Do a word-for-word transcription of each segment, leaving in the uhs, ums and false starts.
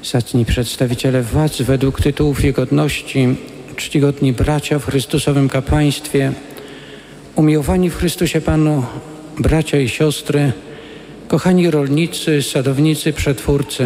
Zacni przedstawiciele władz według tytułów i godności, czcigodni bracia w Chrystusowym kapłaństwie, umiłowani w Chrystusie Panu bracia i siostry, kochani rolnicy, sadownicy, przetwórcy.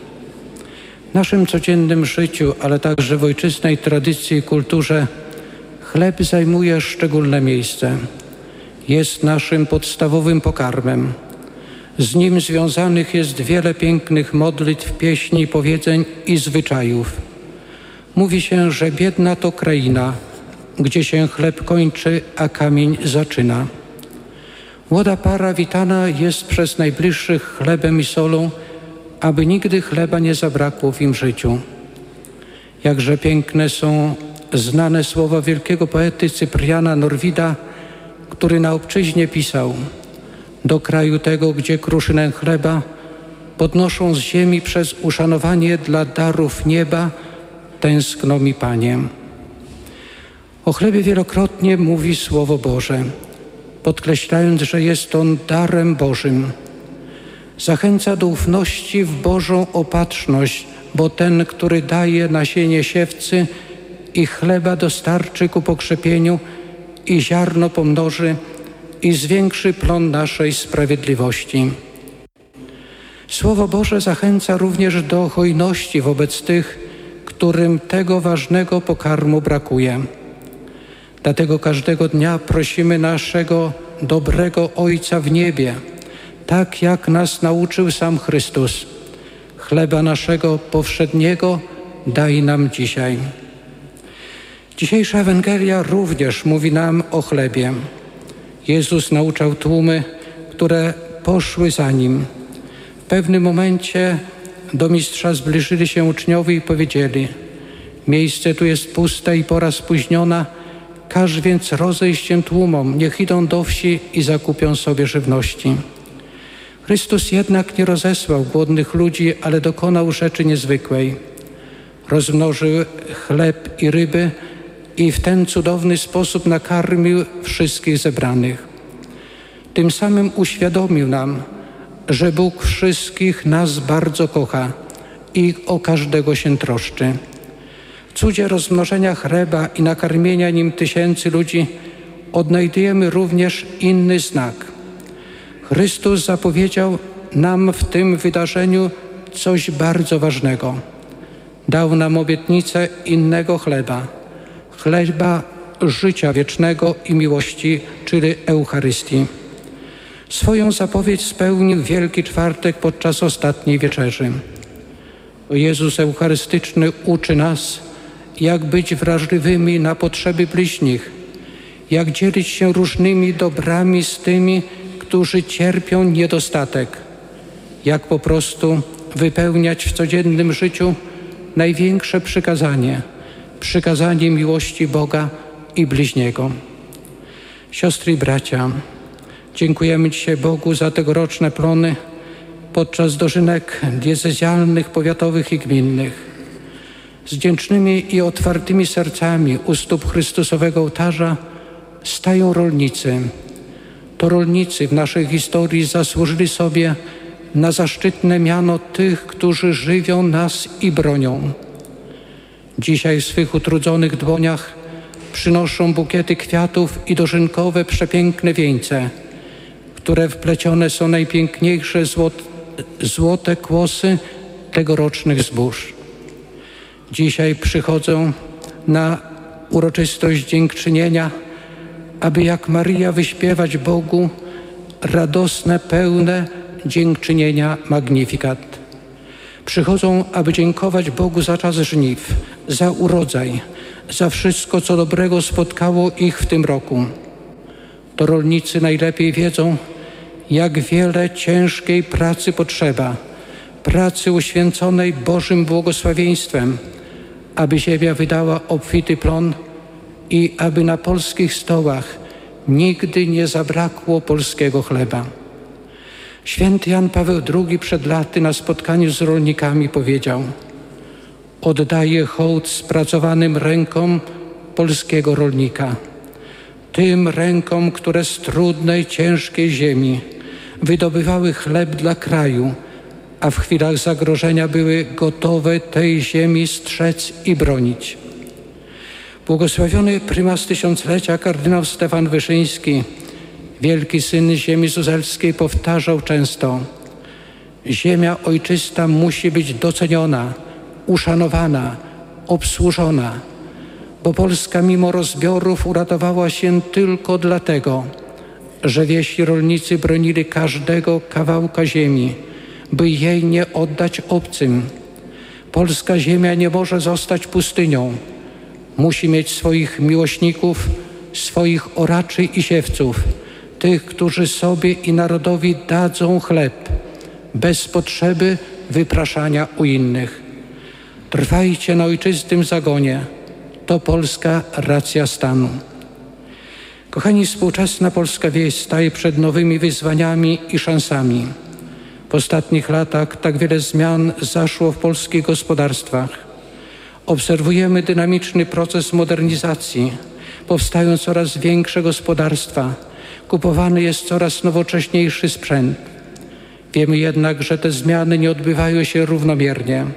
W naszym codziennym życiu, ale także w ojczystej tradycji i kulturze chleb zajmuje szczególne miejsce. Jest naszym podstawowym pokarmem. Z nim związanych jest wiele pięknych modlitw, pieśni, powiedzeń i zwyczajów. Mówi się, że biedna to kraina, gdzie się chleb kończy, a kamień zaczyna. Młoda para witana jest przez najbliższych chlebem i solą, aby nigdy chleba nie zabrakło w im życiu. Jakże piękne są znane słowa wielkiego poety Cypriana Norwida, który na obczyźnie pisał: do kraju tego, gdzie kruszynę chleba podnoszą z ziemi przez uszanowanie dla darów nieba, tęskno mi, Panie. O chlebie wielokrotnie mówi Słowo Boże, podkreślając, że jest on darem Bożym. Zachęca do ufności w Bożą opatrzność, bo ten, który daje nasienie siewcy i chleba dostarczy ku pokrzepieniu i ziarno pomnoży i zwiększy plon naszej sprawiedliwości. Słowo Boże zachęca również do hojności wobec tych, którym tego ważnego pokarmu brakuje. Dlatego każdego dnia prosimy naszego dobrego Ojca w niebie, tak jak nas nauczył sam Chrystus: chleba naszego powszedniego daj nam dzisiaj. Dzisiejsza Ewangelia również mówi nam o chlebie. Jezus nauczał tłumy, które poszły za Nim. W pewnym momencie do Mistrza zbliżyli się uczniowie i powiedzieli: miejsce tu jest puste i pora spóźniona, każ więc rozejść się tłumom, niech idą do wsi i zakupią sobie żywności. Chrystus jednak nie rozesłał głodnych ludzi, ale dokonał rzeczy niezwykłej. Rozmnożył chleb i ryby i w ten cudowny sposób nakarmił wszystkich zebranych. Tym samym uświadomił nam, że Bóg wszystkich nas bardzo kocha i o każdego się troszczy. W cudzie rozmnożenia chleba i nakarmienia nim tysięcy ludzi odnajdujemy również inny znak. Chrystus zapowiedział nam w tym wydarzeniu coś bardzo ważnego. Dał nam obietnicę innego chleba, chleba życia wiecznego i miłości, czyli Eucharystii. Swoją zapowiedź spełnił Wielki Czwartek podczas ostatniej wieczerzy. Jezus Eucharystyczny uczy nas, jak być wrażliwymi na potrzeby bliźnich, jak dzielić się różnymi dobrami z tymi, którzy cierpią niedostatek, jak po prostu wypełniać w codziennym życiu największe przykazanie, przykazanie miłości Boga i bliźniego. Siostry i bracia, dziękujemy dzisiaj Bogu za tegoroczne plony podczas dożynek diecezjalnych, powiatowych i gminnych. Z wdzięcznymi i otwartymi sercami u stóp Chrystusowego ołtarza stają rolnicy. To rolnicy w naszej historii zasłużyli sobie na zaszczytne miano tych, którzy żywią nas i bronią. Dzisiaj w swych utrudzonych dłoniach przynoszą bukiety kwiatów i dożynkowe przepiękne wieńce, które wplecione są najpiękniejsze złote, złote kłosy tegorocznych zbóż. Dzisiaj przychodzą na uroczystość dziękczynienia, aby jak Maryja wyśpiewać Bogu radosne, pełne dziękczynienia Magnificat. Przychodzą, aby dziękować Bogu za czas żniw, za urodzaj, za wszystko, co dobrego spotkało ich w tym roku. To rolnicy najlepiej wiedzą, jak wiele ciężkiej pracy potrzeba, pracy uświęconej Bożym błogosławieństwem, aby ziemia wydała obfity plon i aby na polskich stołach nigdy nie zabrakło polskiego chleba. Święty Jan Paweł drugi przed laty na spotkaniu z rolnikami powiedział: oddaję hołd spracowanym rękom polskiego rolnika, tym rękom, które z trudnej, ciężkiej ziemi wydobywały chleb dla kraju, a w chwilach zagrożenia były gotowe tej ziemi strzec i bronić. Błogosławiony prymas tysiąclecia kardynał Stefan Wyszyński, wielki syn ziemi zuzelskiej, powtarzał często: ziemia ojczysta musi być doceniona, uszanowana, obsłużona, bo Polska mimo rozbiorów uratowała się tylko dlatego, że wiesi rolnicy bronili każdego kawałka ziemi, by jej nie oddać obcym. Polska ziemia nie może zostać pustynią. Musi mieć swoich miłośników, swoich oraczy i siewców, tych, którzy sobie i narodowi dadzą chleb, bez potrzeby wypraszania u innych. Trwajcie na ojczystym zagonie. To polska racja stanu. Kochani, współczesna polska wieś staje przed nowymi wyzwaniami i szansami. W ostatnich latach tak wiele zmian zaszło w polskich gospodarstwach. Obserwujemy dynamiczny proces modernizacji. Powstają coraz większe gospodarstwa. Kupowany jest coraz nowocześniejszy sprzęt. Wiemy jednak, że te zmiany nie odbywają się równomiernie.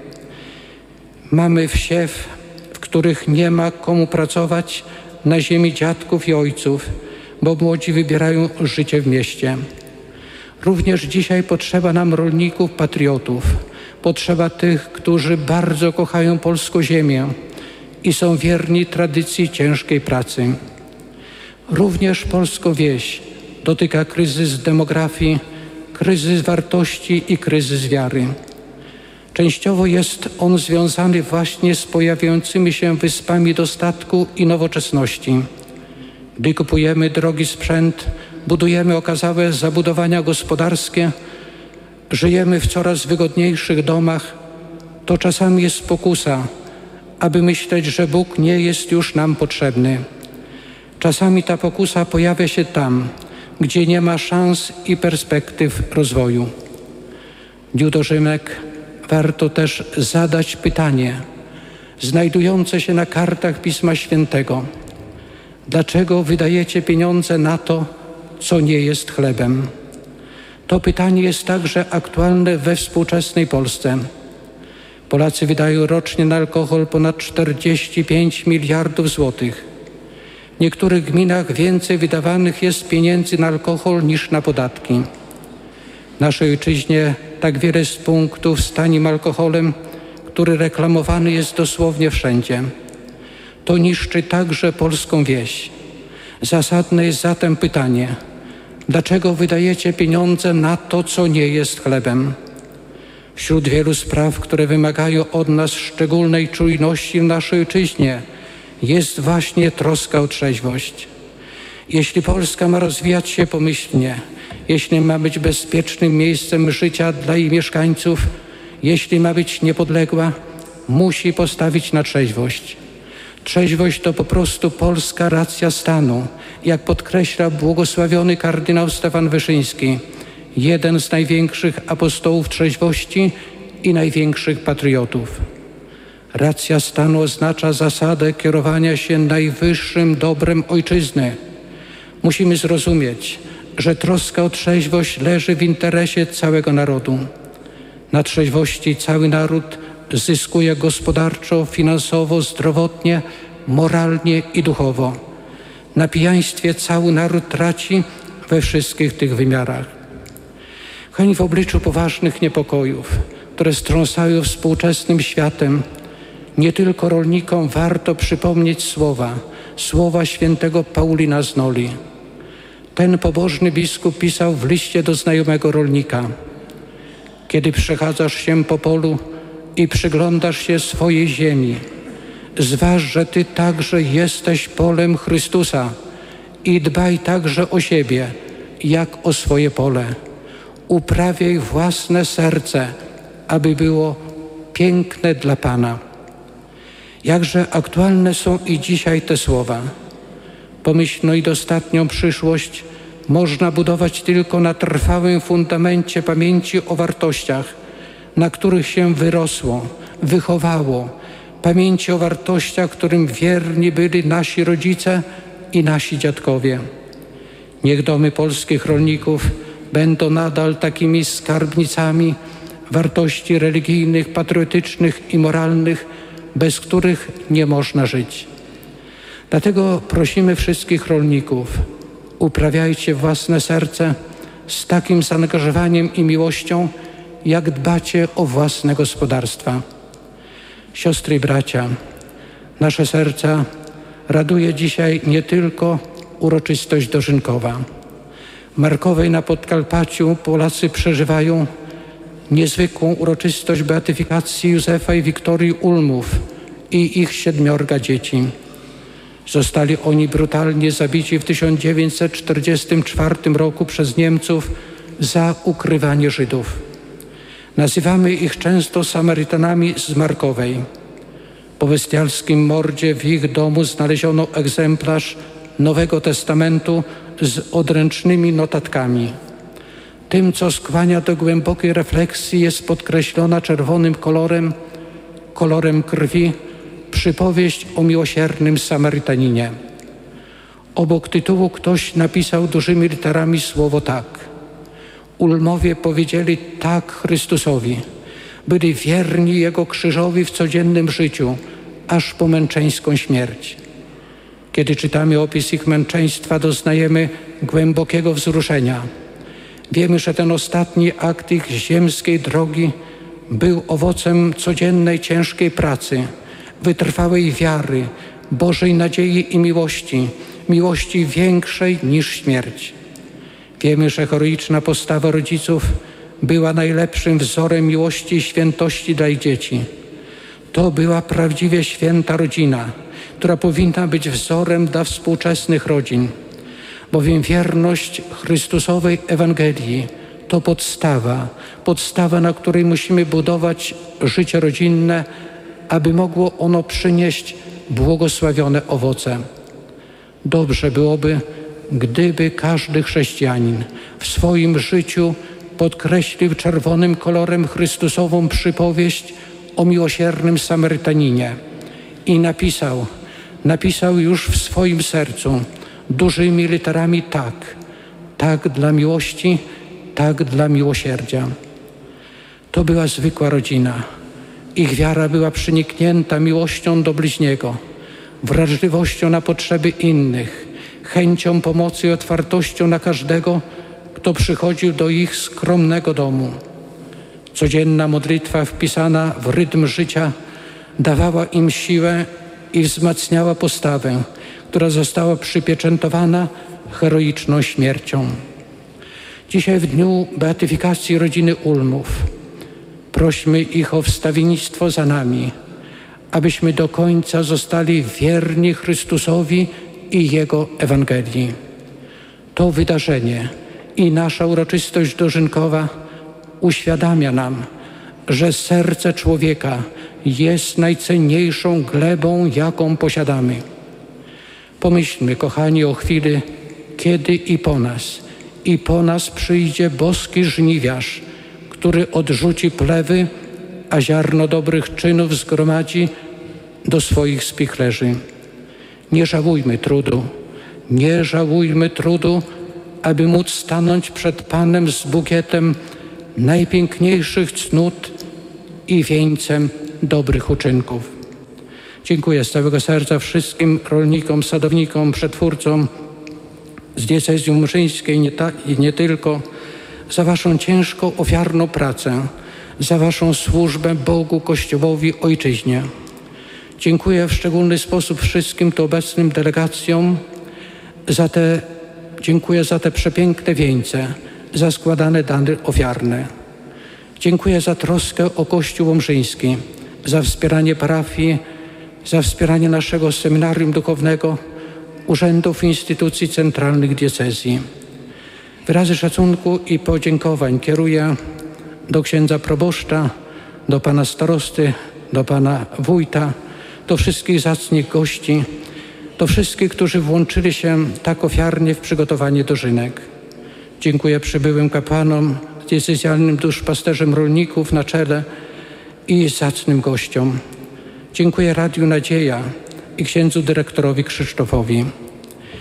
Mamy wsie, w których nie ma komu pracować na ziemi dziadków i ojców, bo młodzi wybierają życie w mieście. Również dzisiaj potrzeba nam rolników, patriotów. Potrzeba tych, którzy bardzo kochają polską ziemię i są wierni tradycji ciężkiej pracy. Również polską wieś dotyka kryzys demografii, kryzys wartości i kryzys wiary. Częściowo jest on związany właśnie z pojawiającymi się wyspami dostatku i nowoczesności. Gdy kupujemy drogi sprzęt, budujemy okazałe zabudowania gospodarskie, żyjemy w coraz wygodniejszych domach, to czasami jest pokusa, aby myśleć, że Bóg nie jest już nam potrzebny. Czasami ta pokusa pojawia się tam, gdzie nie ma szans i perspektyw rozwoju. W dniu dożymek warto też zadać pytanie znajdujące się na kartach Pisma Świętego. Dlaczego wydajecie pieniądze na to, co nie jest chlebem? To pytanie jest także aktualne we współczesnej Polsce. Polacy wydają rocznie na alkohol ponad czterdzieści pięć miliardów złotych. W niektórych gminach więcej wydawanych jest pieniędzy na alkohol niż na podatki. W naszej ojczyźnie tak wiele jest punktów z tanim alkoholem, który reklamowany jest dosłownie wszędzie. To niszczy także polską wieś. Zasadne jest zatem pytanie, dlaczego wydajecie pieniądze na to, co nie jest chlebem? Wśród wielu spraw, które wymagają od nas szczególnej czujności w naszej ojczyźnie, jest właśnie troska o trzeźwość. Jeśli Polska ma rozwijać się pomyślnie, jeśli ma być bezpiecznym miejscem życia dla jej mieszkańców, jeśli ma być niepodległa, musi postawić na trzeźwość. Trzeźwość to po prostu polska racja stanu, jak podkreśla błogosławiony kardynał Stefan Wyszyński, jeden z największych apostołów trzeźwości i największych patriotów. Racja stanu oznacza zasadę kierowania się najwyższym dobrem ojczyzny. Musimy zrozumieć, że troska o trzeźwość leży w interesie całego narodu. Na trzeźwości cały naród zyskuje gospodarczo, finansowo, zdrowotnie, moralnie i duchowo. Na pijaństwie cały naród traci we wszystkich tych wymiarach. Kochani, w obliczu poważnych niepokojów, które strząsają współczesnym światem, nie tylko rolnikom warto przypomnieć słowa, słowa świętego Paulina z Noli. Ten pobożny biskup pisał w liście do znajomego rolnika: kiedy przechadzasz się po polu i przyglądasz się swojej ziemi, zważ, że ty także jesteś polem Chrystusa i dbaj także o siebie, jak o swoje pole. Uprawiaj własne serce, aby było piękne dla Pana. Jakże aktualne są i dzisiaj te słowa. Pomyślną i dostatnią przyszłość można budować tylko na trwałym fundamencie pamięci o wartościach, na których się wyrosło, wychowało, pamięci o wartościach, którym wierni byli nasi rodzice i nasi dziadkowie. Niech domy polskich rolników będą nadal takimi skarbnicami wartości religijnych, patriotycznych i moralnych, bez których nie można żyć. Dlatego prosimy wszystkich rolników, uprawiajcie własne serce z takim zaangażowaniem i miłością, jak dbacie o własne gospodarstwa. Siostry i bracia, nasze serca raduje dzisiaj nie tylko uroczystość dożynkowa. W Markowej na Podkarpaciu Polacy przeżywają niezwykłą uroczystość beatyfikacji Józefa i Wiktorii Ulmów i ich siedmiorga dzieci. Zostali oni brutalnie zabici w tysiąc dziewięćset czterdziestym czwartym roku przez Niemców za ukrywanie Żydów. Nazywamy ich często Samarytanami z Markowej. Po bestialskim mordzie w ich domu znaleziono egzemplarz Nowego Testamentu z odręcznymi notatkami. Tym, co skłania do głębokiej refleksji, jest podkreślona czerwonym kolorem, kolorem krwi, przypowieść o miłosiernym Samarytaninie. Obok tytułu ktoś napisał dużymi literami słowo tak. Ulmowie powiedzieli tak Chrystusowi. Byli wierni Jego krzyżowi w codziennym życiu, aż po męczeńską śmierć. Kiedy czytamy opis ich męczeństwa, doznajemy głębokiego wzruszenia. Wiemy, że ten ostatni akt ich ziemskiej drogi był owocem codziennej, ciężkiej pracy, wytrwałej wiary, Bożej nadziei i miłości, miłości większej niż śmierć. Wiemy, że heroiczna postawa rodziców była najlepszym wzorem miłości i świętości dla ich dzieci. To była prawdziwie święta rodzina, która powinna być wzorem dla współczesnych rodzin, bowiem wierność Chrystusowej Ewangelii to podstawa, podstawa, na której musimy budować życie rodzinne, aby mogło ono przynieść błogosławione owoce. Dobrze byłoby, gdyby każdy chrześcijanin w swoim życiu podkreślił czerwonym kolorem Chrystusową przypowieść o miłosiernym Samarytaninie i napisał, napisał już w swoim sercu dużymi literami tak, tak dla miłości, tak dla miłosierdzia. To była zwykła rodzina. Ich wiara była przeniknięta miłością do bliźniego, wrażliwością na potrzeby innych, chęcią pomocy i otwartością na każdego, kto przychodził do ich skromnego domu. Codzienna modlitwa wpisana w rytm życia dawała im siłę i wzmacniała postawę, która została przypieczętowana heroiczną śmiercią. Dzisiaj w dniu beatyfikacji rodziny Ulmów prośmy ich o wstawiennictwo za nami, abyśmy do końca zostali wierni Chrystusowi i Jego Ewangelii. To wydarzenie i nasza uroczystość dożynkowa uświadamia nam, że serce człowieka jest najcenniejszą glebą, jaką posiadamy. Pomyślmy, kochani, o chwili, kiedy i po nas, i po nas przyjdzie boski żniwiarz, który odrzuci plewy, a ziarno dobrych czynów zgromadzi do swoich spichlerzy. Nie żałujmy trudu, nie żałujmy trudu, aby móc stanąć przed Panem z bukietem najpiękniejszych cnót i wieńcem dobrych uczynków. Dziękuję z całego serca wszystkim rolnikom, sadownikom, przetwórcom z diecezji murzyńskiej nie ta, i nie tylko za waszą ciężką, ofiarną pracę, za waszą służbę Bogu, Kościołowi, Ojczyźnie. Dziękuję w szczególny sposób wszystkim tu obecnym delegacjom za te, dziękuję za te przepiękne wieńce, za składane dary ofiarne. Dziękuję za troskę o Kościół Łomżyński, za wspieranie parafii, za wspieranie naszego seminarium duchownego, urzędów i instytucji centralnych diecezji. Wyrazy szacunku i podziękowań kieruję do księdza proboszcza, do pana starosty, do pana wójta, do wszystkich zacnych gości, do wszystkich, którzy włączyli się tak ofiarnie w przygotowanie dożynek. Dziękuję przybyłym kapłanom, diecezjalnym duszpasterzom rolników na czele i zacnym gościom. Dziękuję Radiu Nadzieja i księdzu dyrektorowi Krzysztofowi.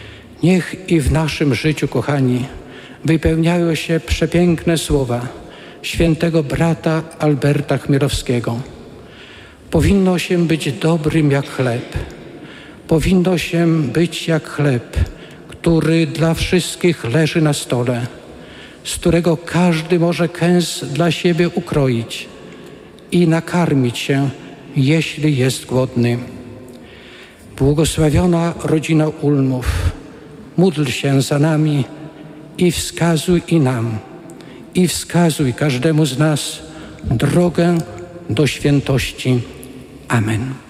Niech i w naszym życiu, kochani, wypełniają się przepiękne słowa. świętego brata Alberta Chmielowskiego. Powinno się być dobrym jak chleb. Powinno się być jak chleb, który dla wszystkich leży na stole, z którego każdy może kęs dla siebie ukroić i nakarmić się, jeśli jest głodny. Błogosławiona rodzina Ulmów, módl się za nami i wskazuj i nam, i wskazuj każdemu z nas drogę do świętości. Amen.